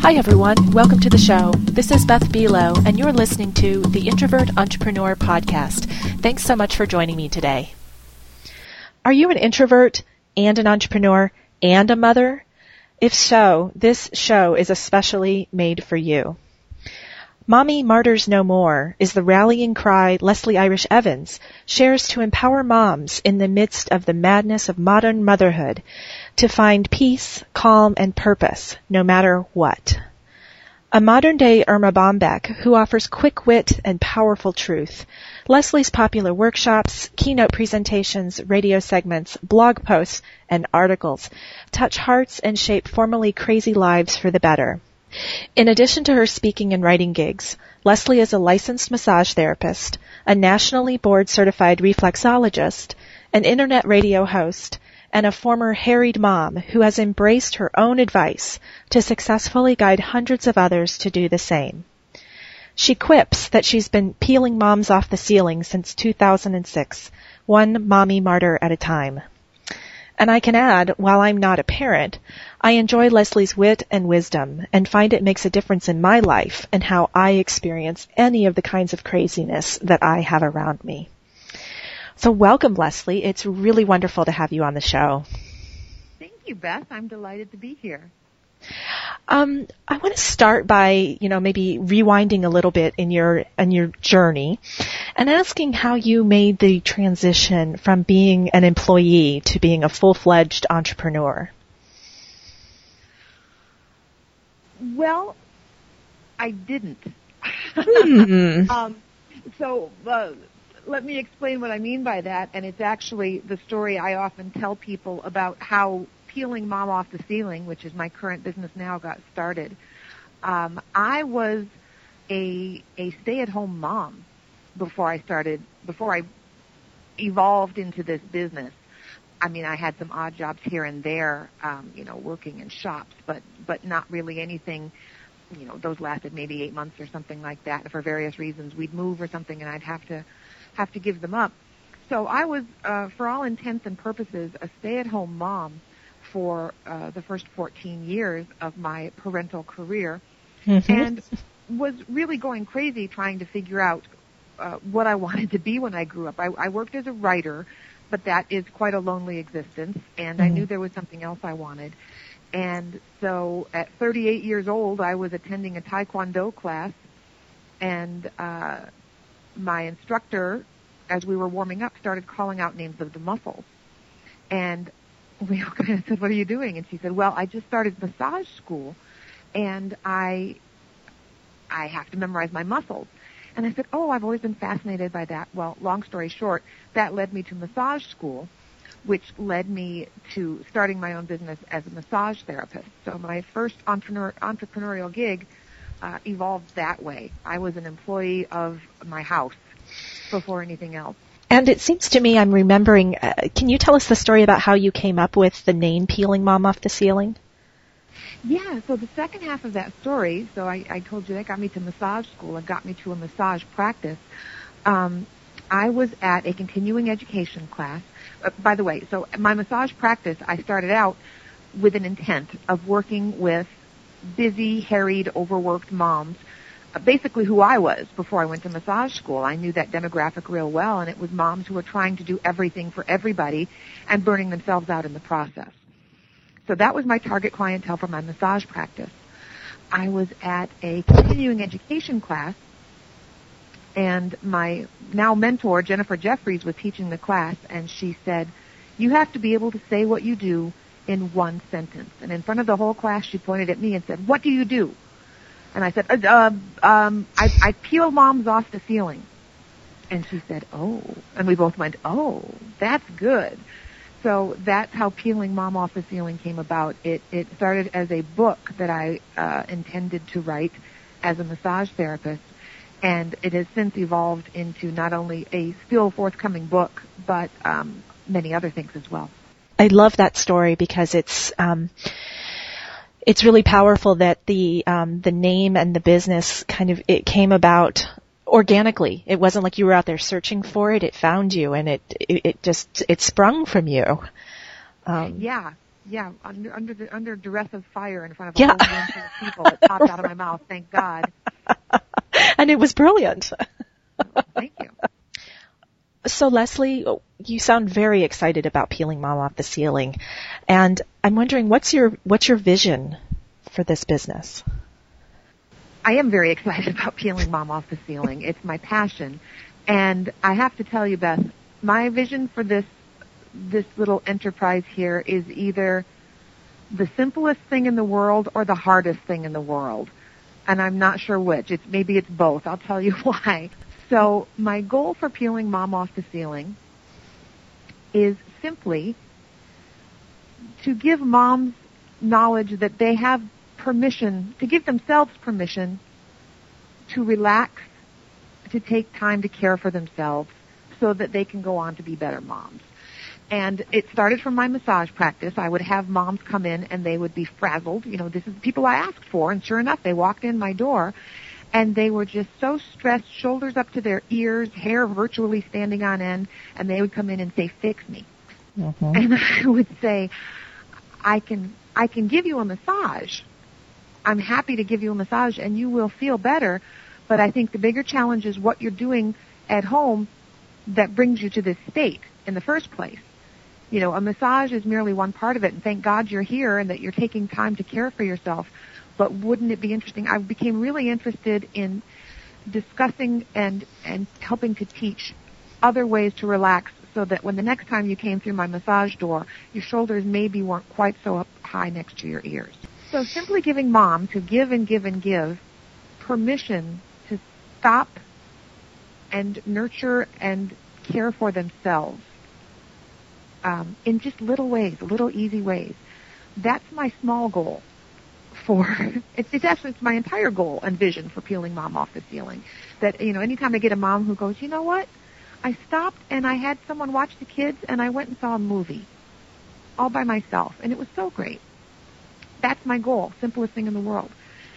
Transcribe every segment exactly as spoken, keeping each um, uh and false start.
Hi everyone, welcome to the show. This is Beth Below, and you're listening to the Introvert Entrepreneur Podcast. Thanks so much for joining me today. Are you an introvert and an entrepreneur and a mother? If so, this show is especially made for you. Mommy Martyrs No More is the rallying cry Leslie Irish Evans shares to empower moms in the midst of the madness of modern motherhood to find peace, calm, and purpose, no matter what. A modern-day Irma Bombeck who offers quick wit and powerful truth. Leslie's popular workshops, keynote presentations, radio segments, blog posts, and articles touch hearts and shape formerly crazy lives for the better. In addition to her speaking and writing gigs, Leslie is a licensed massage therapist, a nationally board-certified reflexologist, an internet radio host, and a former harried mom who has embraced her own advice to successfully guide hundreds of others to do the same. She quips that she's been peeling moms off the ceiling since two thousand six, one mommy martyr at a time. And I can add, while I'm not a parent, I enjoy Leslie's wit and wisdom and find it makes a difference in my life and how I experience any of the kinds of craziness that I have around me. So welcome, Leslie. It's really wonderful to have you on the show. Thank you, Beth. I'm delighted to be here. Um, I want to start by, you know, maybe rewinding a little bit in your in your journey and asking how you made the transition from being an employee to being a full-fledged entrepreneur. Well, I didn't. Hmm. um, so uh, let me explain what I mean by that, and it's actually the story I often tell people about how Peeling Mom Off the Ceiling, which is my current business now, got started. Um, I was a a stay-at-home mom before I started, before I evolved into this business. I mean, I had some odd jobs here and there, um, you know, working in shops, but but not really anything. You know, those lasted maybe eight months or something like that. For various reasons, we'd move or something, and I'd have to have to give them up. So I was, uh, for all intents and purposes, a stay-at-home mom for uh, the first fourteen years of my parental career, mm-hmm. and was really going crazy trying to figure out uh, what I wanted to be when I grew up. I, I worked as a writer, but that is quite a lonely existence, and mm-hmm. I knew there was something else I wanted. And so at thirty-eight years old, I was attending a Taekwondo class, and uh, my instructor, as we were warming up, started calling out names of the muscles. And we all kind of said, "What are you doing?" And she said, "Well, I just started massage school, and I I have to memorize my muscles." And I said, "Oh, I've always been fascinated by that." Well, long story short, that led me to massage school, which led me to starting my own business as a massage therapist. So my first entrepreneur, entrepreneurial gig uh, evolved that way. I was an employee of my house before anything else. And it seems to me I'm remembering, uh, can you tell us the story about how you came up with the name Peeling Mom Off the Ceiling? Yeah, so the second half of that story, so I, I told you that got me to massage school. It got me to a massage practice. Um, I was at a continuing education class. Uh, by the way, so my massage practice, I started out with an intent of working with busy, harried, overworked moms, basically who I was before I went to massage school. I knew that demographic real well, and it was moms who were trying to do everything for everybody and burning themselves out in the process. So that was my target clientele for my massage practice. I was at a continuing education class, and my now mentor, Jennifer Jeffries, was teaching the class, and she said, "You have to be able to say what you do in one sentence." And in front of the whole class, she pointed at me and said, "What do you do?" And I said, uh, um, I, I peel moms off the ceiling. And she said, "Oh." And we both went, "Oh, that's good." So that's how Peeling Mom Off the Ceiling came about. It, it started as a book that I uh, intended to write as a massage therapist. And it has since evolved into not only a still forthcoming book, but um, many other things as well. I love that story because it's... Um It's really powerful that the um, the name and the business kind of it came about organically. It wasn't like you were out there searching for it. It found you, and it it, it just it sprung from you. Um, yeah, yeah, under under the under duress of fire in front of a Yeah. whole room full of people, it popped out of my mouth. Thank God. And it was brilliant. Thank you. So Leslie, you sound very excited about peeling Mom off the ceiling, and I'm wondering what's your what's your vision for this business? I am very excited about peeling Mom off the ceiling. It's my passion, and I have to tell you, Beth, my vision for this this little enterprise here is either the simplest thing in the world or the hardest thing in the world. And I'm not sure which. It's maybe it's both. I'll tell you why. So my goal for peeling Mom off the ceiling is simply to give moms knowledge that they have permission, to give themselves permission to relax, to take time to care for themselves so that they can go on to be better moms. And it started from my massage practice. I would have moms come in and they would be frazzled. You know, this is the people I asked for. And sure enough, they walked in my door and they were just so stressed, shoulders up to their ears, hair virtually standing on end. And they would come in and say, fix me. Mm-hmm. And I would say, I can, I can give you a massage. I'm happy to give you a massage and you will feel better. But I think the bigger challenge is what you're doing at home that brings you to this state in the first place. You know, a massage is merely one part of it, and thank God you're here and that you're taking time to care for yourself. But wouldn't it be interesting? I became really interested in discussing and, and helping to teach other ways to relax so that when the next time you came through my massage door, your shoulders maybe weren't quite so up high next to your ears. So simply giving mom to give and give and give permission to stop and nurture and care for themselves. Um, in just little ways, little easy ways. That's my small goal for, it's, it's actually it's my entire goal and vision for peeling Mom off the ceiling. That, you know, anytime I get a mom who goes, you know what, I stopped and I had someone watch the kids and I went and saw a movie all by myself and it was so great. That's my goal, simplest thing in the world.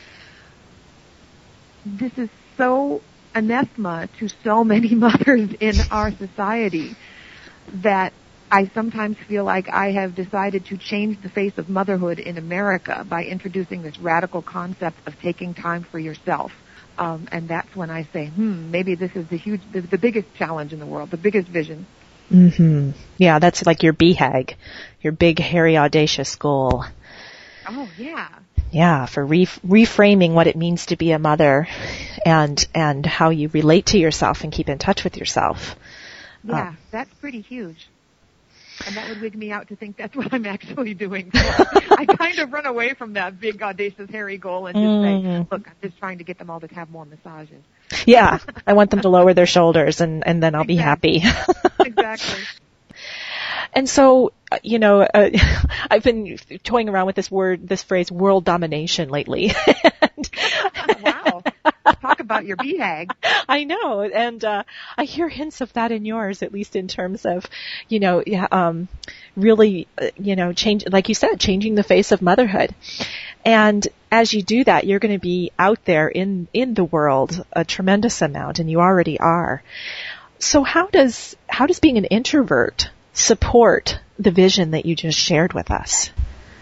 This is so anathema to so many mothers in our society that I sometimes feel like I have decided to change the face of motherhood in America by introducing this radical concept of taking time for yourself. Um, and that's when I say, hmm, maybe this is the huge, the, the biggest challenge in the world, the biggest vision. Mm-hmm. Yeah, that's like your B HAG, your big, hairy, audacious goal. Oh, yeah. Yeah, for re- reframing what it means to be a mother and and how you relate to yourself and keep in touch with yourself. Yeah, uh, that's pretty huge. And that would wig me out to think that's what I'm actually doing. So I kind of run away from that big, audacious, hairy goal and just mm. say, look, I'm just trying to get them all to have more massages. Yeah, I want them to lower their shoulders and, and then I'll exactly. be happy. Exactly. And so, you know, uh, I've been toying around with this word, this phrase, world domination lately. and, wow. Talk about your B HAG. I know. And uh, I hear hints of that in yours, at least in terms of, you know, um, really, uh, you know, change, like you said, changing the face of motherhood. And as you do that, you're going to be out there in, in the world a tremendous amount, and you already are. So how does, how does being an introvert support the vision that you just shared with us?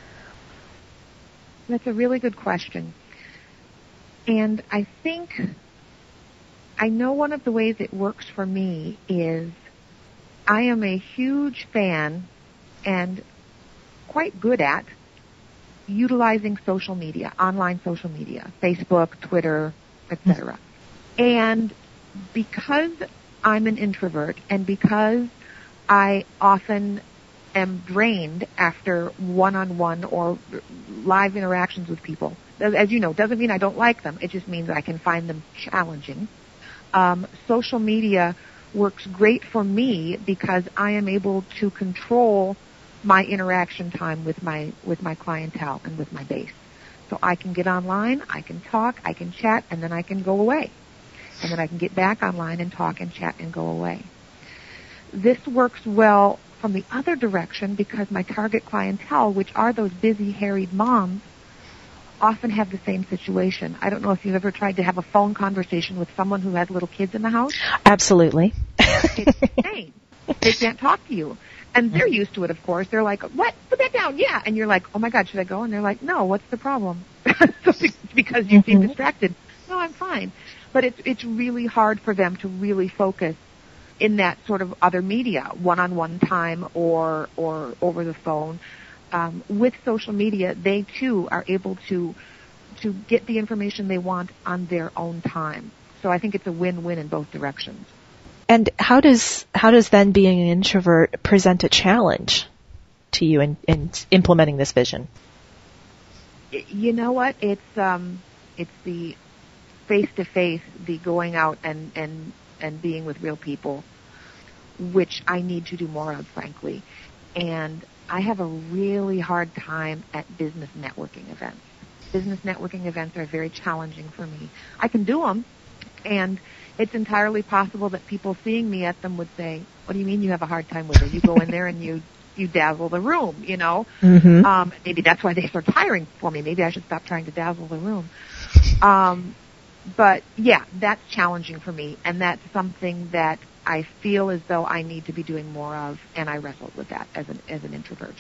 That's a really good question. And I think, I know one of the ways it works for me is I am a huge fan and quite good at utilizing social media, online social media, Facebook, Twitter, et cetera. And because I'm an introvert and because I often am drained after one-on-one or live interactions with people. As you know, doesn't mean I don't like them. It just means I can find them challenging. Um, social media works great for me because I am able to control my interaction time with my with my clientele and with my base. So I can get online, I can talk, I can chat, and then I can go away. And then I can get back online and talk and chat and go away. This works well from the other direction because my target clientele, which are those busy, harried moms, often have the same situation. I don't know if you've ever tried to have a phone conversation with someone who has little kids in the house. Absolutely. It's insane. They can't talk to you And they're used to it, of course. They're like, what? Put that down. Yeah. And you're like, oh, my God, should I go? And they're like, no, what's the problem? So because you seem distracted. No, I'm fine. But it's it's really hard for them to really focus in that sort of other media, one-on-one time or or over the phone. Um, with social media, they, too, are able to to get the information they want on their own time. So I think it's a win-win in both directions. And how does how does then being an introvert present a challenge to you in, in implementing this vision? You know what? It's um, it's the face-to-face, the going out and, and, and being with real people, which I need to do more of, frankly. And I have a really hard time at business networking events. Business networking events are very challenging for me. I can do them, and it's entirely possible that people seeing me at them would say, what do you mean you have a hard time with it? You go in there and you, you dazzle the room, you know? Mm-hmm. Um, maybe that's why they start hiring for me. Maybe I should stop trying to dazzle the room. Um, but, yeah, that's challenging for me, and that's something that I feel as though I need to be doing more of, and I wrestle with that as an as an introvert.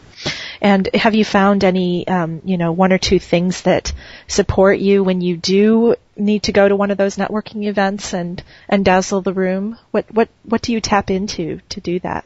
And have you found any, um, you know, one or two things that support you when you do need to go to one of those networking events and, and dazzle the room? What what what do you tap into to do that?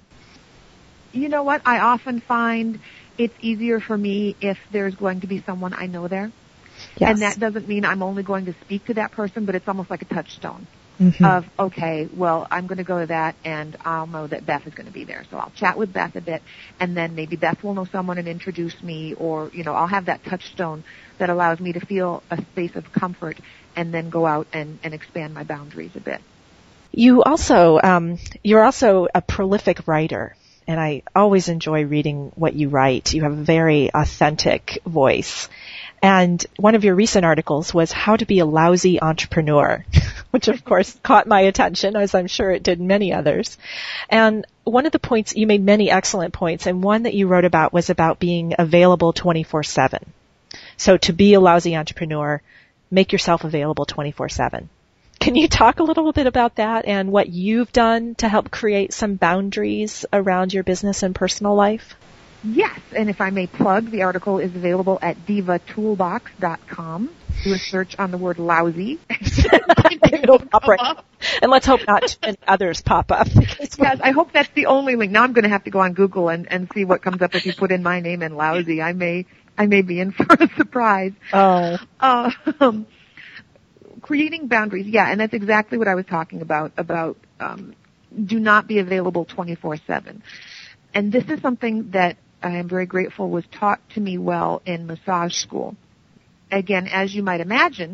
You know what? I often find it's easier for me if there's going to be someone I know there. Yes. And that doesn't mean I'm only going to speak to that person, but it's almost like a touchstone. Mm-hmm. Of, okay, well, I'm going to go to that, and I'll know that Beth is going to be there. So I'll chat with Beth a bit, and then maybe Beth will know someone and introduce me, or, you know, I'll have that touchstone that allows me to feel a space of comfort and then go out and, and expand my boundaries a bit. You also, um, you're also a prolific writer, and I always enjoy reading what you write. You have a very authentic voice. And one of your recent articles was How to Be a Lousy Entrepreneur, which of course caught my attention, as I'm sure it did many others. And one of the points, you made many excellent points, and one that you wrote about was about being available twenty-four seven. So to be a lousy entrepreneur, make yourself available twenty-four seven. Can you talk a little bit about that and what you've done to help create some boundaries around your business and personal life? Yes, and if I may plug, the article is available at diva toolbox dot com. Do a search on the word lousy. It'll pop right up. And let's hope not too many others pop up. Yes, I hope that's the only link. Now I'm going to have to go on Google and, and see what comes up if you put in my name and lousy. I may I may be in for a surprise. Oh. Uh, um, creating boundaries, yeah, and that's exactly what I was talking about, about um, do not be available twenty-four seven. And this is something that I am very grateful was taught to me well in massage school. Again, as you might imagine,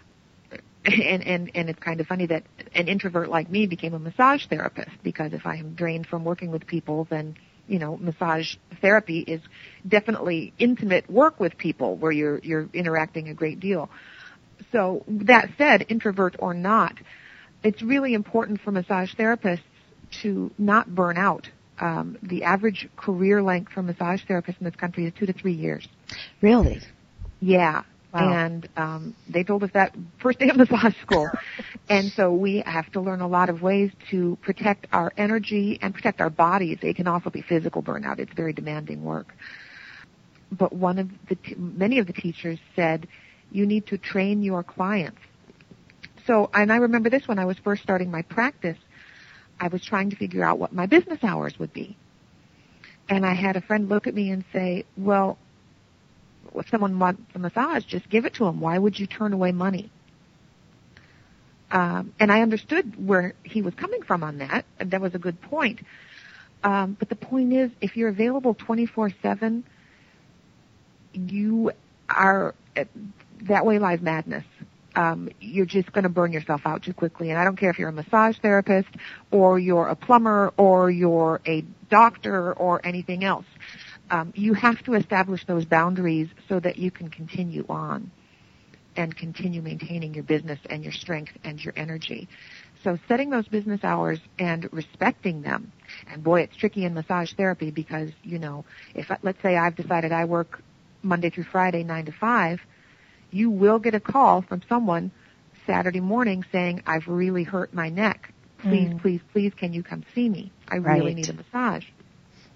and, and, and it's kind of funny that an introvert like me became a massage therapist, because if I am drained from working with people, then, you know, massage therapy is definitely intimate work with people where you're, you're interacting a great deal. So that said, introvert or not, it's really important for massage therapists to not burn out. Um, the average career length for massage therapists in this country is two to three years. Really? Yeah. Wow. And um, they told us that first day of massage school. And so we have to learn a lot of ways to protect our energy and protect our bodies. It can also be physical burnout. It's very demanding work. But one of the t- many of the teachers said, you need to train your clients. So, and I remember this when I was first starting my practice. I was trying to figure out what my business hours would be. And I had a friend look at me and say, well, if someone wants a massage, just give it to them. Why would you turn away money? Um, and I understood where he was coming from on that. And that was a good point. Um, but the point is, if you're available twenty-four seven, you are, that way lies madness. Um, you're just going to burn yourself out too quickly. And I don't care if you're a massage therapist or you're a plumber or you're a doctor or anything else. Um, you have to establish those boundaries so that you can continue on and continue maintaining your business and your strength and your energy. So setting those business hours and respecting them. And boy, it's tricky in massage therapy because, you know, if, let's say I've decided I work Monday through Friday, nine to five, you will get a call from someone Saturday morning saying, I've really hurt my neck. Please, mm. please, please, can you come see me? I really right. need a massage.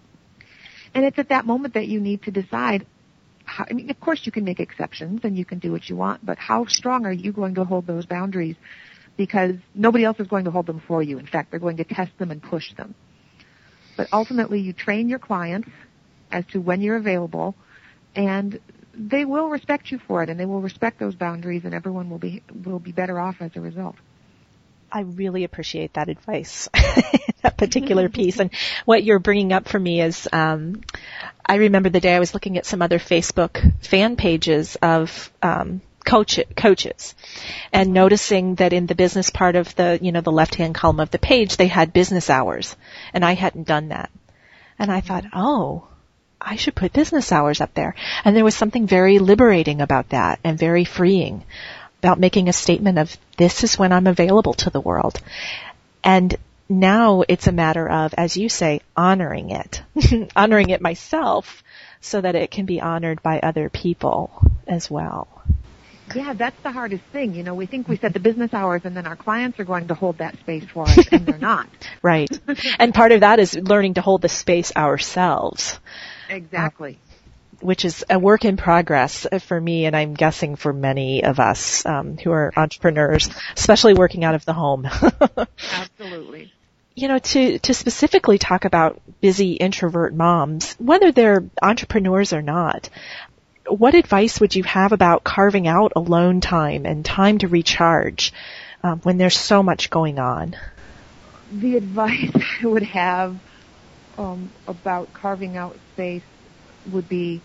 And it's at that moment that you need to decide, how, I mean, of course you can make exceptions and you can do what you want, but how strong are you going to hold those boundaries? Because nobody else is going to hold them for you. In fact, they're going to test them and push them. But ultimately, you train your clients as to when you're available, and they will respect you for it, and they will respect those boundaries, and everyone will be will be better off as a result. I really appreciate that advice, that particular piece. And what you're bringing up for me is, um, I remember the day I was looking at some other Facebook fan pages of um, coach, coaches and noticing that in the business part of the, you know, the left-hand column of the page, they had business hours, and I hadn't done that. And I thought, oh, I should put business hours up there. And there was something very liberating about that and very freeing about making a statement of, this is when I'm available to the world. And now it's a matter of, as you say, honoring it, honoring it myself so that it can be honored by other people as well. Yeah, that's the hardest thing. You know, we think we set the business hours and then our clients are going to hold that space for us, and they're not. Right. And part of that is learning to hold the space ourselves. Exactly. Uh, which is a work in progress for me, and I'm guessing for many of us um, who are entrepreneurs, especially working out of the home. Absolutely. You know, to, to specifically talk about busy introvert moms, whether they're entrepreneurs or not, what advice would you have about carving out alone time and time to recharge um, when there's so much going on? The advice I would have um, about carving out space would be,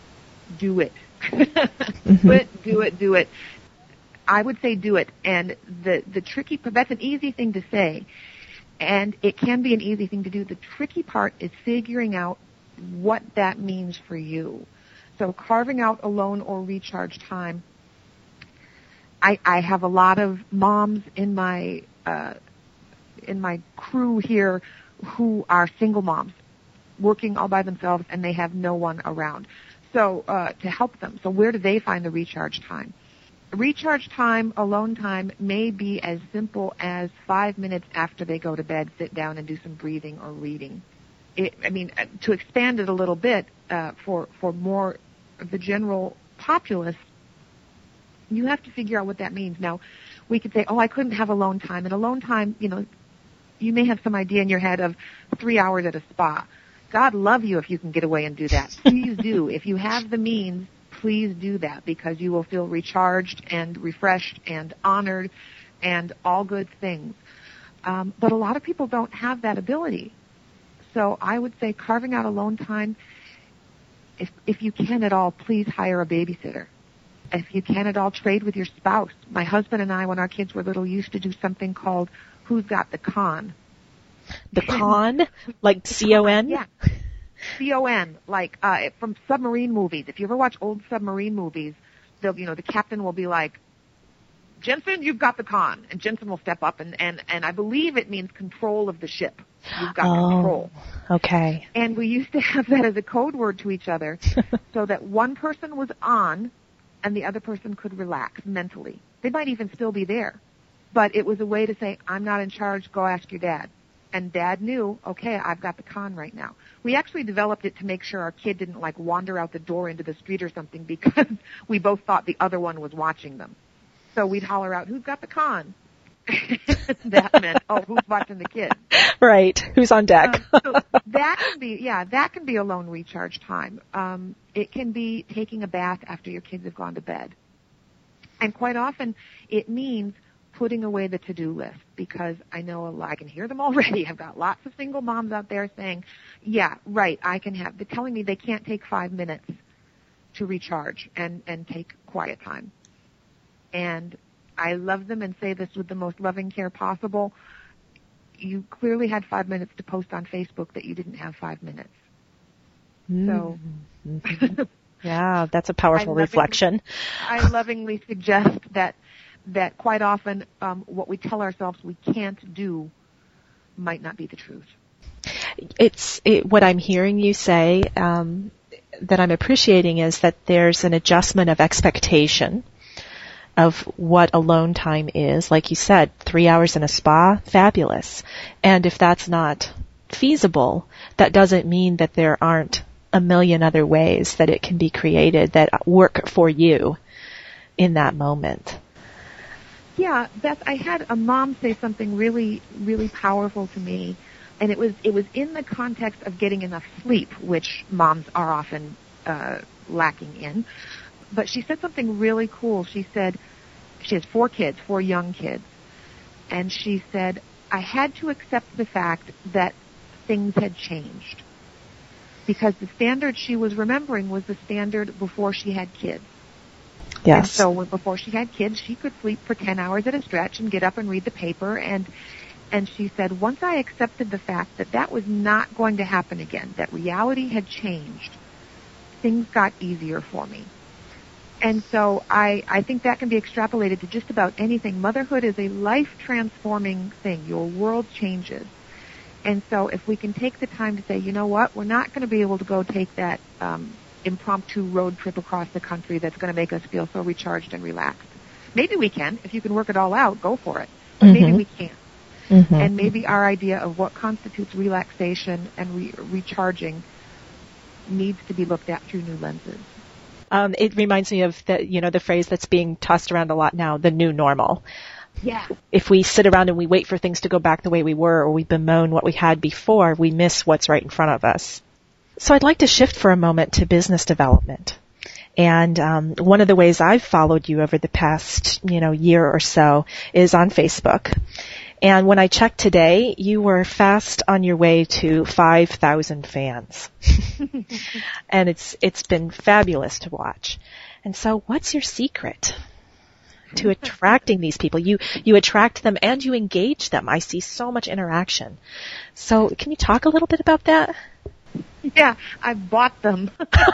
do it. Mm-hmm. do it, do it, do it. I would say do it. And the, the tricky, that's an easy thing to say. And it can be an easy thing to do. The tricky part is figuring out what that means for you. So carving out alone or recharge time. I, I have a lot of moms in my, uh, in my crew here who are single moms, working all by themselves, and they have no one around. So, uh, to help them. So where do they find the recharge time? Recharge time, alone time, may be as simple as five minutes after they go to bed, sit down and do some breathing or reading. It, I mean, to expand it a little bit, uh, for, for more of the general populace, you have to figure out what that means. Now, we could say, oh, I couldn't have alone time. And alone time, you know, you may have some idea in your head of three hours at a spa. God love you if you can get away and do that. Please do. If you have the means, please do that, because you will feel recharged and refreshed and honored and all good things. Um, but a lot of people don't have that ability. So I would say carving out alone time, if, if you can at all, please hire a babysitter. If you can at all, trade with your spouse. My husband and I, when our kids were little, used to do something called Who's Got the Con? The con? Like C O N? Yeah. C O N, like uh, from submarine movies. If you ever watch old submarine movies, they'll, you know, the captain will be like, Jensen, you've got the con. And Jensen will step up, and, and, and I believe it means control of the ship. You've got oh, control. Okay. And we used to have that as a code word to each other so that one person was on and the other person could relax mentally. They might even still be there. But it was a way to say, I'm not in charge, go ask your dad. And Dad knew, okay, I've got the con right now. We actually developed it to make sure our kid didn't, like, wander out the door into the street or something, because we both thought the other one was watching them. So we'd holler out, who's got the con? That meant, oh, who's watching the kid? Right. Who's on deck? um, so that can be, yeah, that can be alone recharge time. Um, it can be taking a bath after your kids have gone to bed. And quite often it means putting away the to-do list, because I know a lot, I can hear them already. I've got lots of single moms out there saying, yeah, right, I can have, they're telling me they can't take five minutes to recharge and, and take quiet time. And I love them and say this with the most loving care possible. You clearly had five minutes to post on Facebook that you didn't have five minutes. Mm. So, yeah, that's a powerful I lovingly, reflection. I lovingly suggest that that quite often um, what we tell ourselves we can't do might not be the truth. It's it, what I'm hearing you say um, that I'm appreciating is that there's an adjustment of expectation of what alone time is. Like you said, three hours in a spa, fabulous. And if that's not feasible, that doesn't mean that there aren't a million other ways that it can be created that work for you in that moment. Yeah, Beth, I had a mom say something really, really powerful to me, and it was it was in the context of getting enough sleep, which moms are often uh, lacking in. But she said something really cool. She said, she has four kids, four young kids, and she said, I had to accept the fact that things had changed because the standard she was remembering was the standard before she had kids. Yes. And so when, before she had kids, she could sleep for ten hours at a stretch and get up and read the paper. And and she said, once I accepted the fact that that was not going to happen again, that reality had changed, things got easier for me. And so I, I think that can be extrapolated to just about anything. Motherhood is a life-transforming thing. Your world changes. And so if we can take the time to say, you know what, we're not going to be able to go take that um, impromptu road trip across the country that's going to make us feel so recharged and relaxed. Maybe we can. If you can work it all out, go for it. But mm-hmm. maybe we can't. Mm-hmm. And maybe our idea of what constitutes relaxation and re- recharging needs to be looked at through new lenses. Um, it reminds me of the, you know, the phrase that's being tossed around a lot now, the new normal. Yeah. If we sit around and we wait for things to go back the way we were, or we bemoan what we had before, we miss what's right in front of us. So I'd like to shift for a moment to business development. And um, one of the ways I've followed you over the past, you know, year or so is on Facebook. And when I checked today, you were fast on your way to five thousand fans. And it's it's been fabulous to watch. And so what's your secret to attracting these people? You you attract them and you engage them. I see so much interaction. So can you talk a little bit about that? Yeah, I bought them.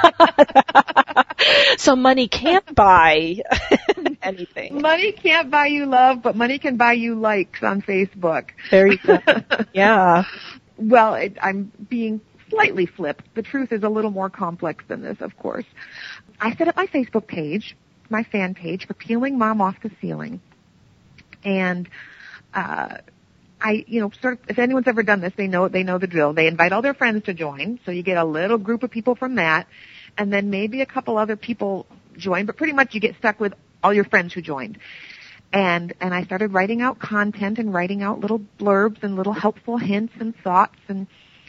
So money can't buy anything. Money can't buy you love, but money can buy you likes on Facebook. There you go. Yeah. Well, it, I'm being slightly flipped. The truth is a little more complex than this, of course. I set up my Facebook page, my fan page, for Peeling Mom Off the Ceiling. And uh I, you know, sort of, if anyone's ever done this, they know they know the drill. They invite all their friends to join, so you get a little group of people from that, and then maybe a couple other people join, but pretty much you get stuck with all your friends who joined. And and I started writing out content and writing out little blurbs and little helpful hints and thoughts, and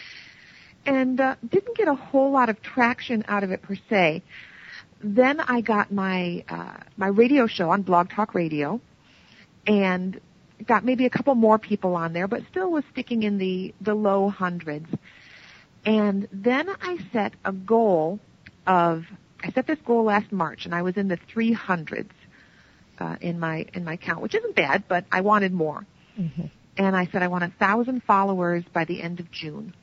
and uh, didn't get a whole lot of traction out of it per se. Then I got my uh, my radio show on Blog Talk Radio, and got maybe a couple more people on there, but still was sticking in the, the low hundreds. And then I set a goal of, I set this goal last March, and I was in the three hundreds uh, in my in my count, which isn't bad, but I wanted more. Mm-hmm. And I said I want a thousand followers by the end of June.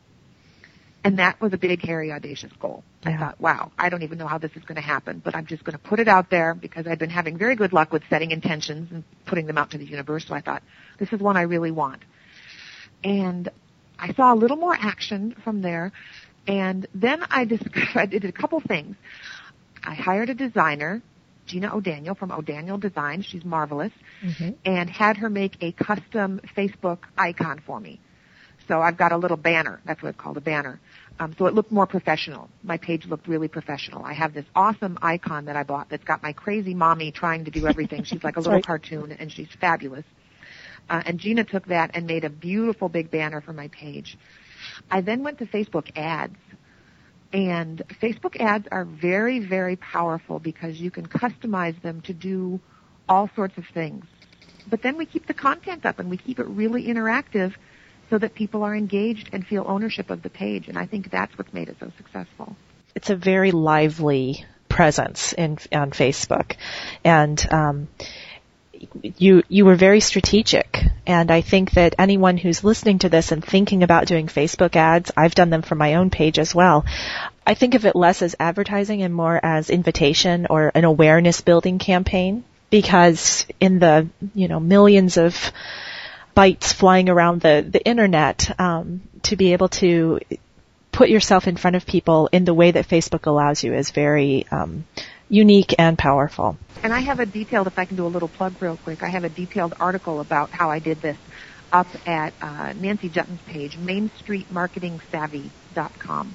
And that was a big, hairy, audacious goal. Yeah. I thought, wow, I don't even know how this is going to happen, but I'm just going to put it out there because I've been having very good luck with setting intentions and putting them out to the universe. So I thought, this is one I really want. And I saw a little more action from there. And then I discovered, I did a couple things. I hired a designer, Gina O'Daniel from O'Daniel Design. She's marvelous. Mm-hmm. And had her make a custom Facebook icon for me. So I've got a little banner. That's what it's called, a banner. Um, so it looked more professional. My page looked really professional. I have this awesome icon that I bought that's got my crazy mommy trying to do everything. She's like a little right. cartoon, and she's fabulous. Uh, and Gina took that and made a beautiful big banner for my page. I then went to Facebook ads. And Facebook ads are very, very powerful because you can customize them to do all sorts of things. But then we keep the content up and we keep it really interactive so that people are engaged and feel ownership of the page. And I think that's what's made it so successful. It's a very lively presence in on Facebook. And um, you you were very strategic. And I think that anyone who's listening to this and thinking about doing Facebook ads, I've done them for my own page as well. I think of it less as advertising and more as invitation or an awareness building campaign, because in the, you know, millions of bytes flying around the, the internet, um, to be able to put yourself in front of people in the way that Facebook allows you is very um, unique and powerful. And I have a detailed, if I can do a little plug real quick, I have a detailed article about how I did this up at uh, Nancy Jutton's page, main street marketing savvy dot com.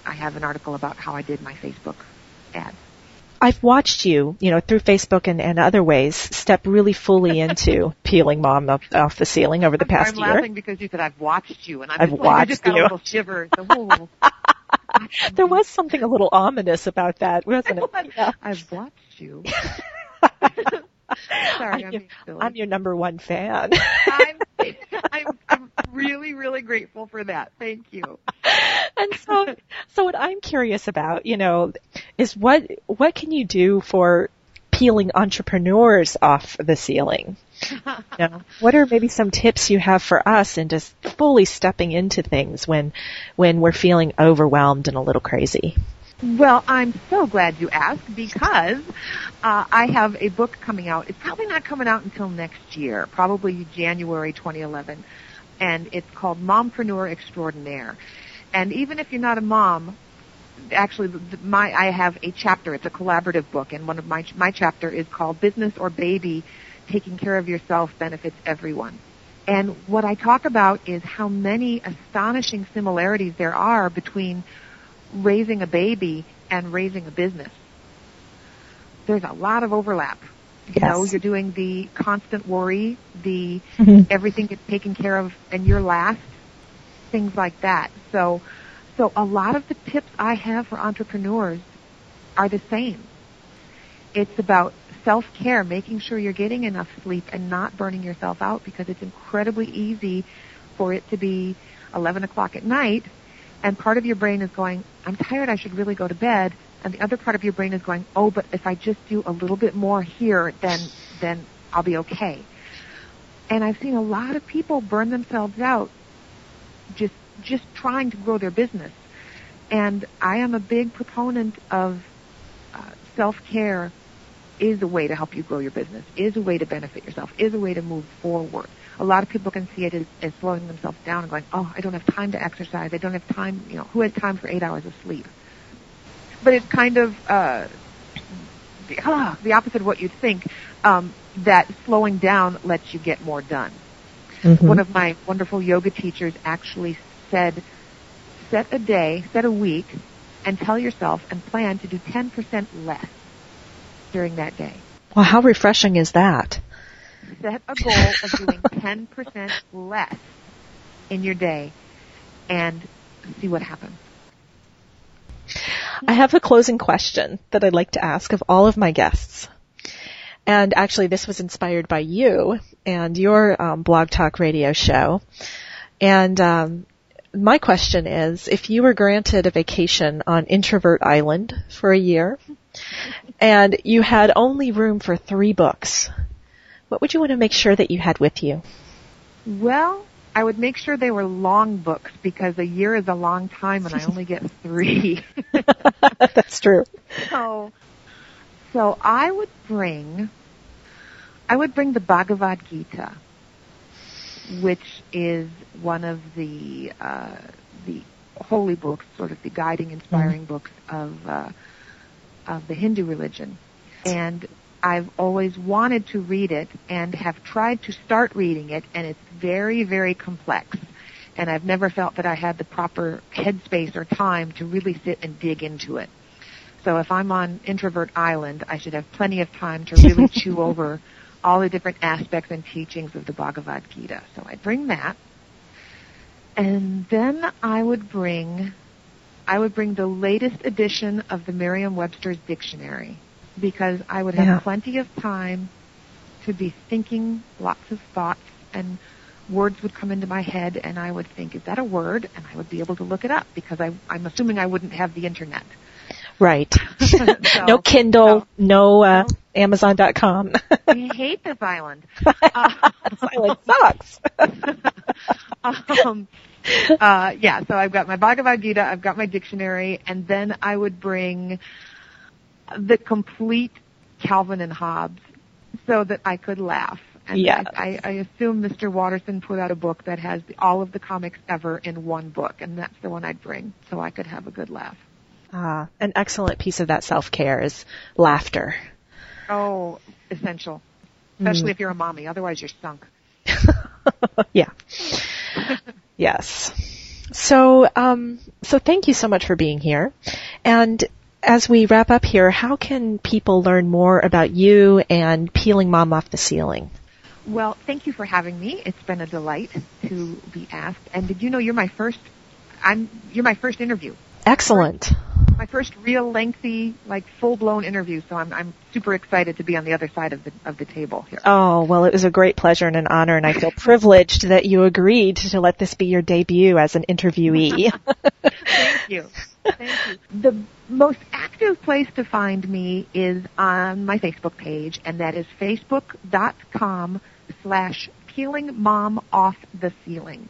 I have an article about how I did my Facebook ads. I've watched you, you know, through Facebook and, and other ways, step really fully into peeling Mom up, off the ceiling over the I'm, past I'm year. I'm laughing because you said I've watched you, and I'm I've just, watched like, I just got you. a little shiver. So, whoa. There was something a little ominous about that, wasn't it? Yeah. I've watched you. Sorry, I'm, I'm, your, being silly. I'm your number one fan. I'm, I'm, I'm really, really grateful for that. Thank you. And so, so what I'm curious about, you know, is what what can you do for peeling entrepreneurs off the ceiling? You know, what are maybe some tips you have for us in just fully stepping into things when when we're feeling overwhelmed and a little crazy? Well, I'm so glad you asked because uh, I have a book coming out. It's probably not coming out until next year, probably January twenty eleven, and it's called Mompreneur Extraordinaire. And even if you're not a mom, actually, my I have a chapter. It's a collaborative book, and one of my my chapter is called Business or Baby: Taking Care of Yourself Benefits Everyone. And what I talk about is how many astonishing similarities there are between raising a baby and raising a business. There's a lot of overlap. You Yes. know, you're doing the constant worry, the Mm-hmm. everything gets taken care of and you're last, things like that. So, so a lot of the tips I have for entrepreneurs are the same. It's about self-care, making sure you're getting enough sleep and not burning yourself out, because it's incredibly easy for it to be eleven o'clock at night and part of your brain is going, I'm tired, I should really go to bed. And the other part of your brain is going, oh, but if I just do a little bit more here, then then I'll be okay. And I've seen a lot of people burn themselves out just just trying to grow their business. And I am a big proponent of uh, self-care is a way to help you grow your business, is a way to benefit yourself, is a way to move forward. A lot of people can see it as, as slowing themselves down and going, oh, I don't have time to exercise. I don't have time, you know, who has time for eight hours of sleep? But it's kind of uh, the, ah, the opposite of what you'd think, um, that slowing down lets you get more done. Mm-hmm. One of my wonderful yoga teachers actually said, set a day, set a week, and tell yourself and plan to do ten percent less during that day. Well, how refreshing is that? Set a goal of doing ten percent less in your day and see what happens. I have a closing question that I'd like to ask of all of my guests. And actually, this was inspired by you and your um, Blog Talk radio show. And um, my question is, if you were granted a vacation on Introvert Island for a year and you had only room for three books, what would you want to make sure that you had with you? Well, I would make sure they were long books, because a year is a long time and I only get three. That's true. So, so I would bring, I would bring the Bhagavad Gita, which is one of the uh, the holy books, sort of the guiding, inspiring mm-hmm. books of uh, of the Hindu religion, and I've always wanted to read it and have tried to start reading it, and it's very, very complex. And I've never felt that I had the proper headspace or time to really sit and dig into it. So if I'm on Introvert Island, I should have plenty of time to really chew over all the different aspects and teachings of the Bhagavad Gita. So I'd bring that. And then I would bring, I would bring the latest edition of the Merriam-Webster's Dictionary, because I would have yeah. plenty of time to be thinking lots of thoughts, and words would come into my head, and I would think, is that a word? And I would be able to look it up, because I, I'm assuming I wouldn't have the Internet. Right. so, no Kindle, no, no uh, Amazon dot com. I hate this island. Uh, this island sucks. um, uh, yeah, so I've got my Bhagavad Gita, I've got my dictionary, and then I would bring the complete Calvin and Hobbes so that I could laugh. And yes. I, I, I assume Mister Watterson put out a book that has all of the comics ever in one book, and that's the one I'd bring so I could have a good laugh. Ah, an excellent piece of that self-care is laughter. Oh, essential. Especially mm. if you're a mommy. Otherwise, you're sunk. Yeah. Yes. So, um, so thank you so much for being here. And as we wrap up here, how can people learn more about you and Peeling Mom Off the Ceiling? Well, thank you for having me. It's been a delight to be asked. And did you know you're my first? I'm you're my first interview. Excellent. My first real lengthy, like full-blown interview. So I'm I'm super excited to be on the other side of the of the table here. Oh, well, it was a great pleasure and an honor, and I feel privileged that you agreed to let this be your debut as an interviewee. Thank you. Thank you. The most active place to find me is on my Facebook page, and that is facebook.com slash peeling mom off the ceiling.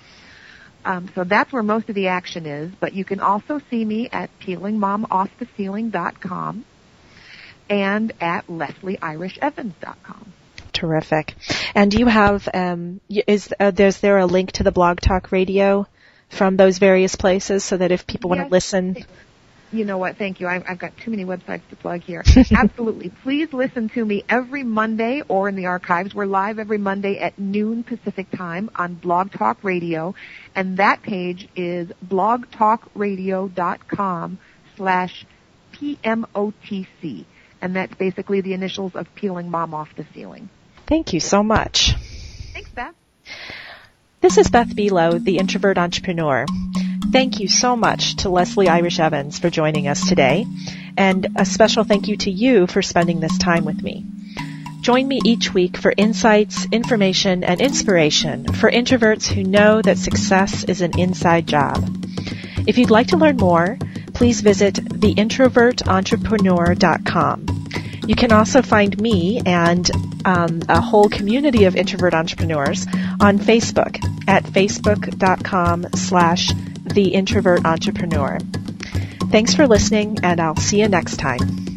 Um, so that's where most of the action is, but you can also see me at peeling mom off the ceiling dot com and at leslie irish evans dot com. Terrific. And you have, um, is uh, there's there a link to the Blog Talk Radio from those various places so that if people Yes. want to listen? You know what? Thank you. I, I've got too many websites to plug here. Absolutely. Please listen to me every Monday or in the archives. We're live every Monday at noon Pacific time on Blog Talk Radio. And that page is blogtalkradio.com slash PMOTC. And that's basically the initials of Peeling Mom Off the Ceiling. Thank you so much. Thanks, Beth. This is Beth Belo, the Introvert Entrepreneur. Thank you so much to Leslie Irish Evans for joining us today, and a special thank you to you for spending this time with me. Join me each week for insights, information, and inspiration for introverts who know that success is an inside job. If you'd like to learn more, please visit the introvert entrepreneur dot com. You can also find me and um, a whole community of introvert entrepreneurs on Facebook at facebook.com slash the introvert entrepreneur. Thanks for listening, and I'll see you next time.